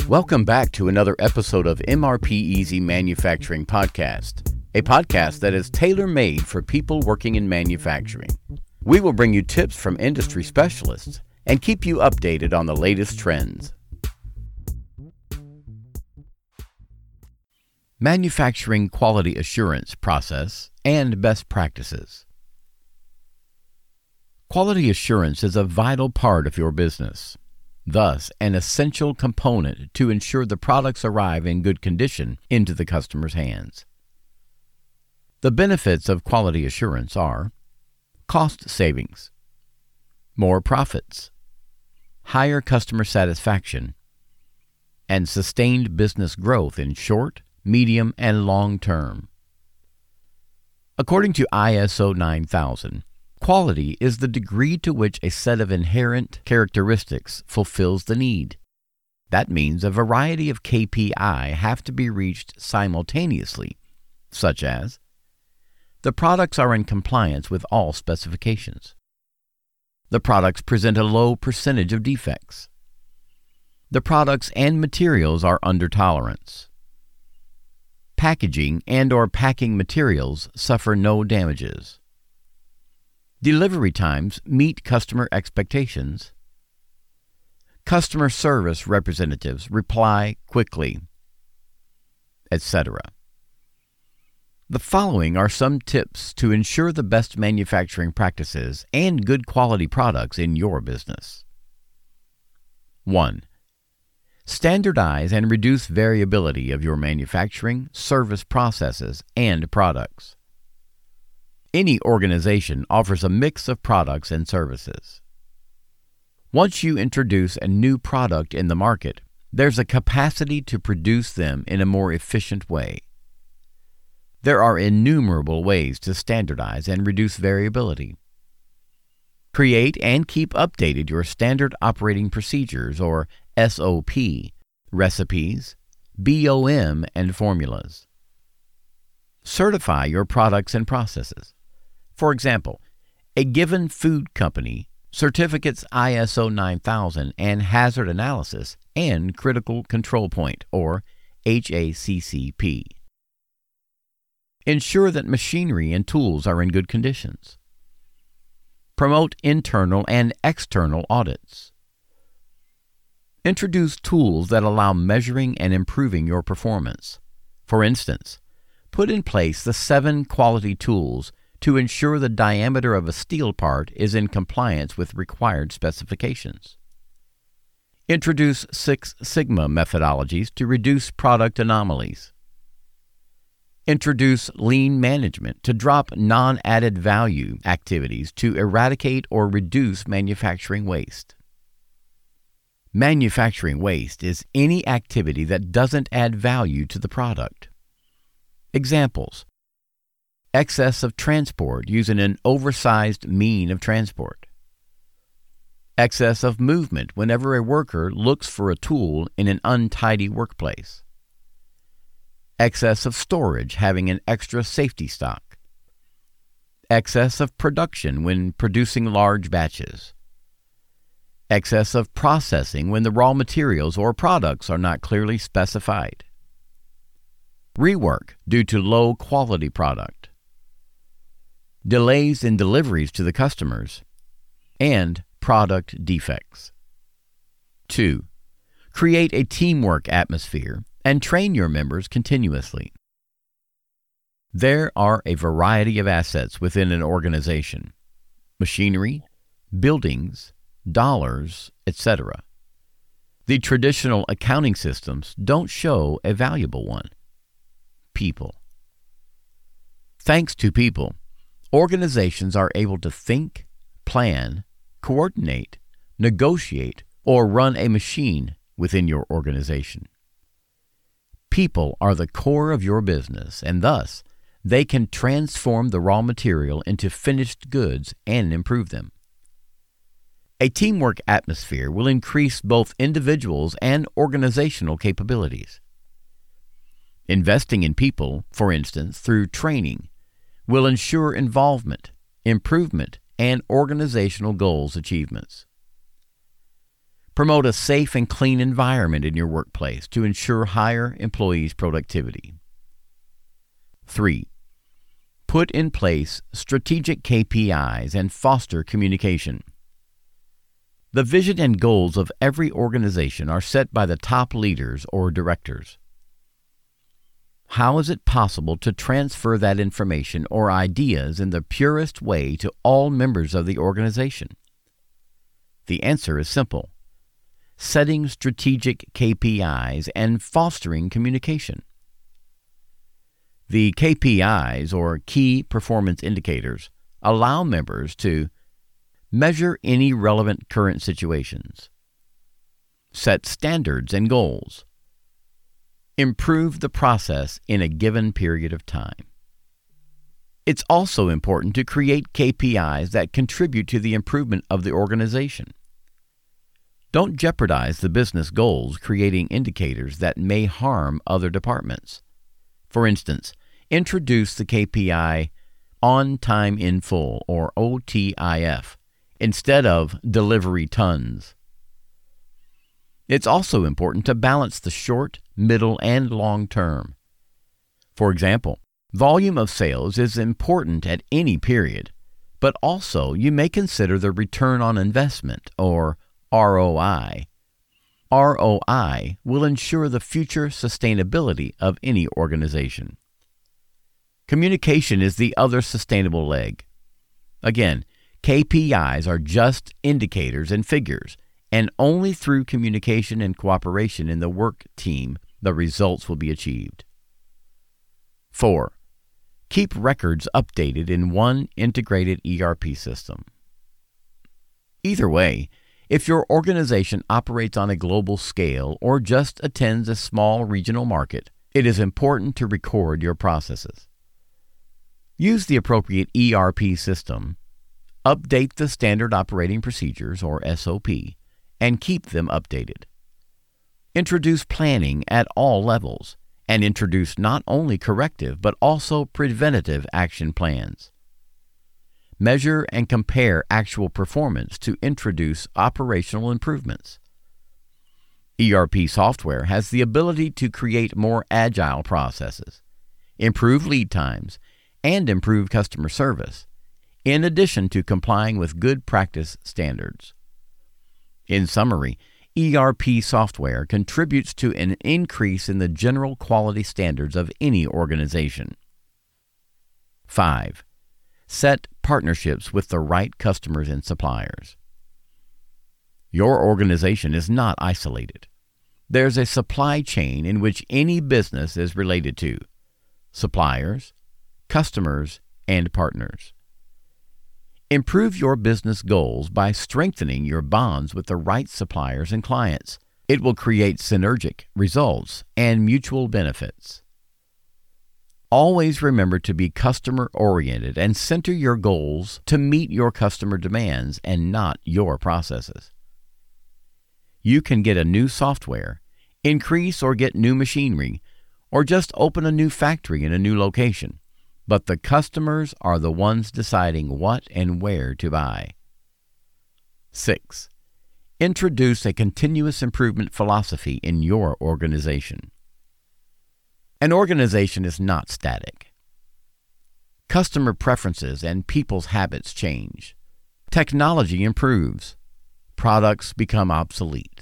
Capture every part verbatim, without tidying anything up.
Welcome back to another episode of M R P Easy Manufacturing Podcast, a podcast that is tailor-made for people working in manufacturing. We will bring you tips from industry specialists and keep you updated on the latest trends. Manufacturing quality assurance process and best practices. Quality assurance is a vital part of your business, thus an essential component to ensure the products arrive in good condition into the customer's hands. The benefits of quality assurance are cost savings, more profits, higher customer satisfaction, and sustained business growth in short, medium, and long term. According to I S O nine thousand, quality is the degree to which a set of inherent characteristics fulfills the need. That means a variety of K P I have to be reached simultaneously, such as the products are in compliance with all specifications. The products present a low percentage of defects. The products and materials are under tolerance. Packaging and or packing materials suffer no damages. Delivery times meet customer expectations. Customer service representatives reply quickly, et cetera. The following are some tips to ensure the best manufacturing practices and good quality products in your business. one. Standardize and reduce variability of your manufacturing, service processes, and products. Any organization offers a mix of products and services. Once you introduce a new product in the market, there's a capacity to produce them in a more efficient way. There are innumerable ways to standardize and reduce variability. Create and keep updated your standard operating procedures, or S O P, recipes, B O M, and formulas. Certify your products and processes. For example, a given food company certificates I S O nine thousand and Hazard Analysis and Critical Control Point, or H A C C P. Ensure that machinery and tools are in good conditions. Promote internal and external audits. Introduce tools that allow measuring and improving your performance. For instance, put in place the seven quality tools to ensure the diameter of a steel part is in compliance with required specifications. Introduce Six Sigma methodologies to reduce product anomalies. Introduce lean management to drop non-added value activities to eradicate or reduce manufacturing waste. Manufacturing waste is any activity that doesn't add value to the product. Examples: excess of transport using an oversized mean of transport. Excess of movement whenever a worker looks for a tool in an untidy workplace. Excess of storage having an extra safety stock. Excess of production when producing large batches. Excess of processing when the raw materials or products are not clearly specified. Rework due to low quality product. Delays in deliveries to the customers, and product defects. two. Create a teamwork atmosphere and train your members continuously. There are a variety of assets within an organization: machinery, buildings, dollars, et cetera. The traditional accounting systems don't show a valuable one: people. Thanks to people, organizations are able to think, plan, coordinate, negotiate, or run a machine within your organization. People are the core of your business, and thus they can transform the raw material into finished goods and improve them. A teamwork atmosphere will increase both individuals and organizational capabilities. Investing in people, for instance, through training, will ensure involvement, improvement, and organizational goals achievements. Promote a safe and clean environment in your workplace to ensure higher employees' productivity. Three, put in place strategic K P Is and foster communication. The vision and goals of every organization are set by the top leaders or directors. How is it possible to transfer that information or ideas in the purest way to all members of the organization? The answer is simple: setting strategic K P Is and fostering communication. The K P Is, or Key Performance Indicators, allow members to measure any relevant current situations, set standards and goals, improve the process in a given period of time. It's also important to create K P Is that contribute to the improvement of the organization. Don't jeopardize the business goals creating indicators that may harm other departments. For instance, introduce the K P I On Time in Full, or O T I F, instead of delivery tons. It's also important to balance the short, middle, and long term. For example, volume of sales is important at any period, but also you may consider the return on investment, or R O I. R O I will ensure the future sustainability of any organization. Communication is the other sustainable leg. Again, K P Is are just indicators and figures, and only through communication and cooperation in the work team the results will be achieved. Four, keep records updated in one integrated E R P system. Either way, if your organization operates on a global scale or just attends a small regional market, it is important to record your processes. Use the appropriate E R P system, update the Standard Operating Procedures, or S O P, and keep them updated. Introduce planning at all levels, and introduce not only corrective but also preventative action plans. Measure and compare actual performance to introduce operational improvements. E R P software has the ability to create more agile processes, improve lead times, and improve customer service, in addition to complying with good practice standards. In summary, E R P software contributes to an increase in the general quality standards of any organization. Five, set partnerships with the right customers and suppliers. Your organization is not isolated. There's a supply chain in which any business is related to suppliers, customers, and partners. Improve your business goals by strengthening your bonds with the right suppliers and clients. It will create synergic results and mutual benefits. Always remember to be customer-oriented and center your goals to meet your customer demands and not your processes. You can get a new software, increase or get new machinery, or just open a new factory in a new location, but the customers are the ones deciding what and where to buy. Six, introduce a continuous improvement philosophy in your organization. An organization is not static. Customer preferences and people's habits change. Technology improves. Products become obsolete.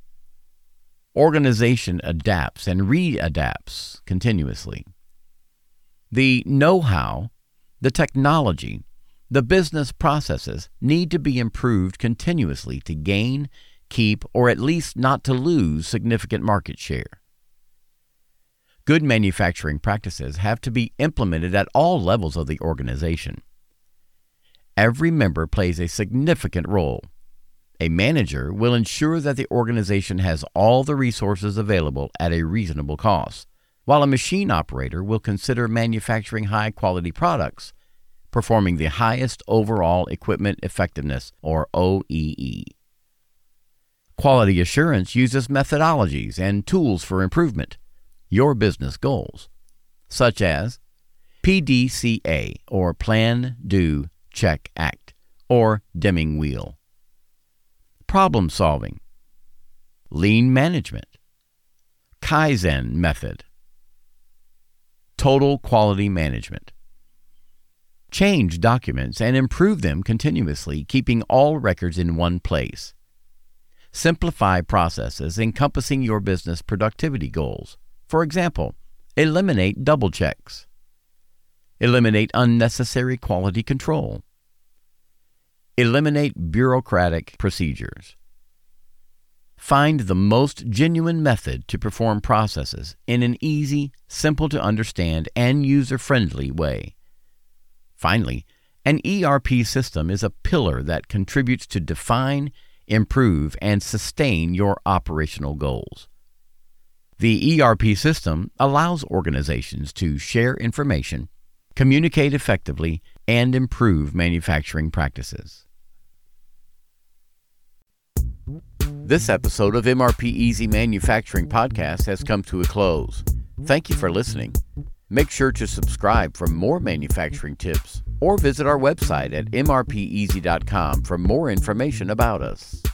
Organization adapts and readapts continuously. The know-how, the technology, the business processes need to be improved continuously to gain, keep, or at least not to lose significant market share. Good manufacturing practices have to be implemented at all levels of the organization. Every member plays a significant role. A manager will ensure that the organization has all the resources available at a reasonable cost, while a machine operator will consider manufacturing high-quality products, performing the highest overall equipment effectiveness, or O E E. Quality assurance uses methodologies and tools for improvement, your business goals, such as P D C A, or Plan, Do, Check, Act, or Deming Wheel. Problem solving lean management, Kaizen method, total quality management. Change documents and improve them continuously, keeping all records in one place. Simplify processes encompassing your business productivity goals. For example, eliminate double checks. Eliminate unnecessary quality control. Eliminate bureaucratic procedures. Find the most genuine method to perform processes in an easy, simple to understand, and user-friendly way. Finally, an E R P system is a pillar that contributes to define, improve, and sustain your operational goals. The E R P system allows organizations to share information, communicate effectively, and improve manufacturing practices. This episode of M R P Easy Manufacturing Podcast has come to a close. Thank you for listening. Make sure to subscribe for more manufacturing tips or visit our website at m r p easy dot com for more information about us.